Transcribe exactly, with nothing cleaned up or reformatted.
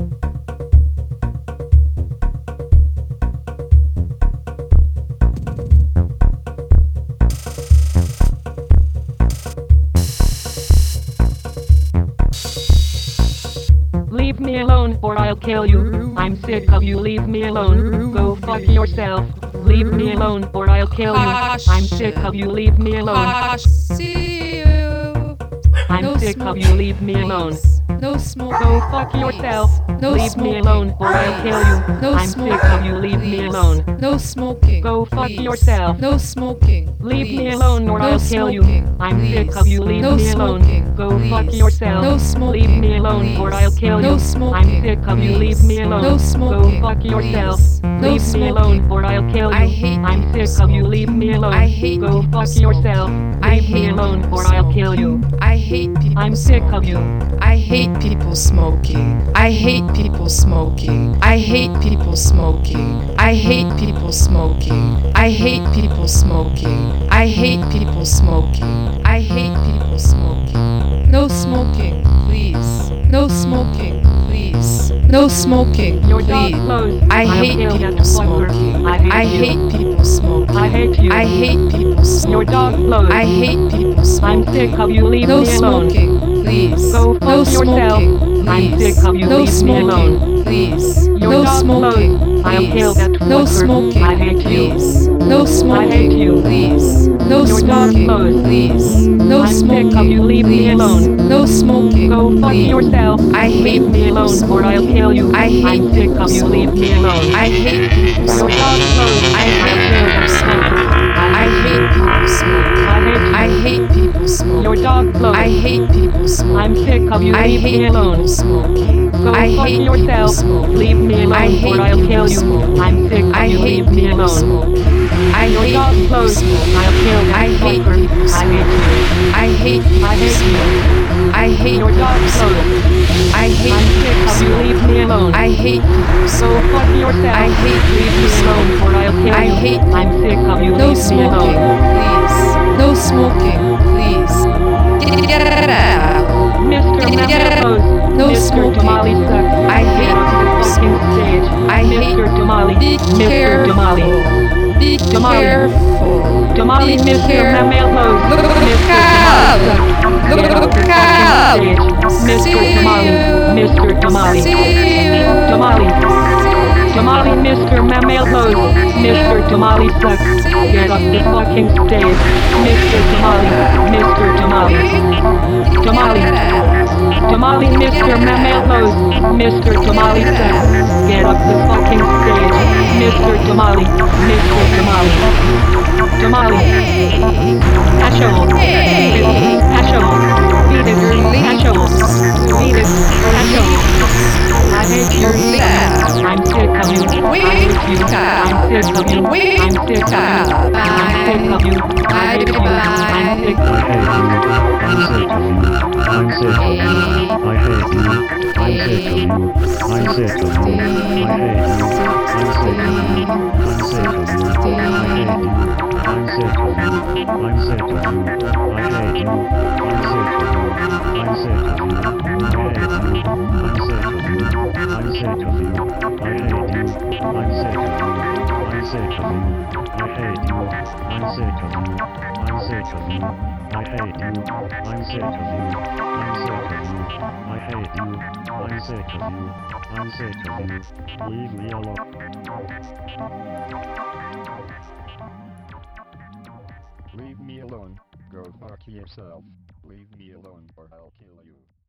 Leave me alone or I'll kill you. I'm sick of you, leave me alone. Go fuck yourself. Leave me alone or I'll kill you. I'm sick of you, leave me alone. See you. I'm No sick of smoking, you, leave me alone. please. No smoking. Go fuck yourself. No Leave smoking, me alone or I'll kill you. No I'm smoking, sick of you, leave me please. alone. No smoking. Go fuck please. yourself. No smoking. Leave me please. alone or no I'll kill you. smoking, I'm please. sick of you, leave no me alone. smoking, Go fuck please. yourself. No smoking. Leave me alone or I'll kill No you. smoking, I'm sick of you, leave me please. alone. No Go smoking, fuck yourself. please. No Leave me smoking. alone or I'll kill you. I hate I'm people sick of you, leave me alone. I hate Go people fuck yourself. smoking. I Leave me hate alone people or I'll kill you. I hate people I'm sick of you. I hate people smoking. I hate people smoking. I hate people smoking. I hate people smoking. I hate people smoking. I hate people smoking. I hate people smoking. No smoking, please. No smoking, please. No smoking, Your dog please. blows. I I'll hate kill people that smoking. fucker. I hate I you. hate people smoking. I hate you. I hate people smoking. Your dog blows. I hate people I'm smoking. sick of you, leave No me alone. smoking, please. Go fuck no yourself. smoking, I'm please. sick of you, no leave me smoking, alone. please. Your no dog smoking, blows. I'll please. kill that no fucker. smoking, I hate you. please. No smoking, I hate you. please. No Your dog smoking, blows. please. No I'm smoking, sick of you, leave me please. alone. No smoking, Go fuck please. yourself. I hate Leave me people alone or I'll smoking. kill you. I hate I'm sick of you, leave me alone. I hate people Your smoking. dog blows. I I'll hate kill people that smoking. fucker. I hate people smoking. I hate you. I hate people smoking. Your dog blows. I hate people smoking. I'm sick of you, I leave hate me alone. people smoking. Go I fuck hate yourself. people smoking. Leave me alone I hate or I'll people kill you. smoking. I'm sick of I you, hate leave me people alone. smoking. I Your hate dog people blows. smoking. I'll kill that I hate fucker. people I hate smoking. you. I hate people I hate you. smoking. I hate Your dog people blows. smoking. I hate I'm sick people of you, smoking. leave me alone. I hate people Go smoking. fuck yourself. I hate Leave me people alone smoking. or I'll kill I you. hate I'm sick of you, No leave me smoking, alone. please. No smoking, please. Get out. Mister Mammoth, No Mister smoking. Tamale sucks. I hate Get off the people fucking smoking. stage. I hate Mister Tamale. Be Mister careful. Tamale. Be Tamale. careful. Tamale, Be Mister careful. Mammoth. Look Mister out. Tamale sucks. Get off Look the out. fucking stage. Mister See Tamale. you. Mister Tamale. See you. Tamale. Tamale, Mister Mammoth. Mister Tamale sucks. Get off the fucking stage. Mister Tamale. Mister Tamale. Tamale. Tamale, Mister Mammoth. Mister Tamale sucks. Get off the fucking stage. Mister Tamale. Mister Tamale. Tamale. Asshole. Asshole. Beat it. Asshole. Beat it. Asshole. I hate you. I'm sick of you. I hate you. I'm sick of you. I'm sick of you. I'm sick of you. I hate you. I'm sick of you. I'm sick of you. I'm sick of you. I'm sick of you. I'm sick of you. I hate you. I'm sick of you. I'm sick of you. I hate you. I'm sick of you. I'm sick of you. I hate you. I'm sick of you. I'm sick of you. I hate you. I'm sick of you. I'm sick of you. I hate you. I'm sick of you. I'm sick of you. I hate you. I'm sick of you. I'm sick of you. I hate you. I'm sick of you. I'm sick of you. I hate you. I'm sick of you. I'm sick of you. Leave me alone. Leave me alone. Go fuck yourself. Leave me alone or I'll kill you.